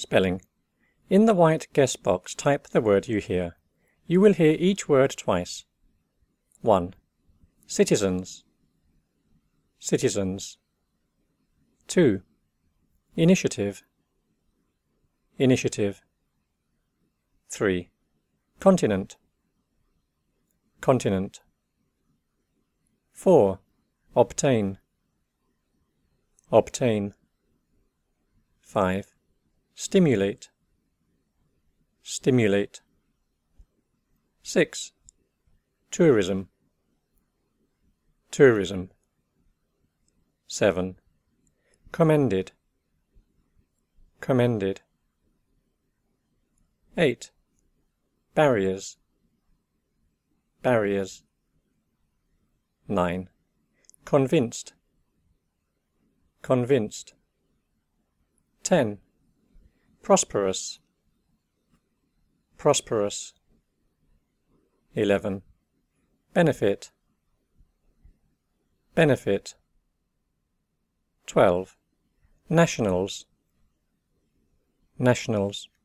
Spelling. In the white guess box, type the word you hear. You will hear each word twice. 1. Citizens. Citizens. 2. Initiative. Initiative. 3. Continent. Continent. 4. Obtain. Obtain. 5. Stimulate. Stimulate. 6. Tourism. Tourism. 7. Commended. Commended. 8. Barriers. Barriers. 9. Convinced. Convinced. 10. Prosperous. Prosperous. 11. Benefit. Benefit. 12. Nationals. Nationals.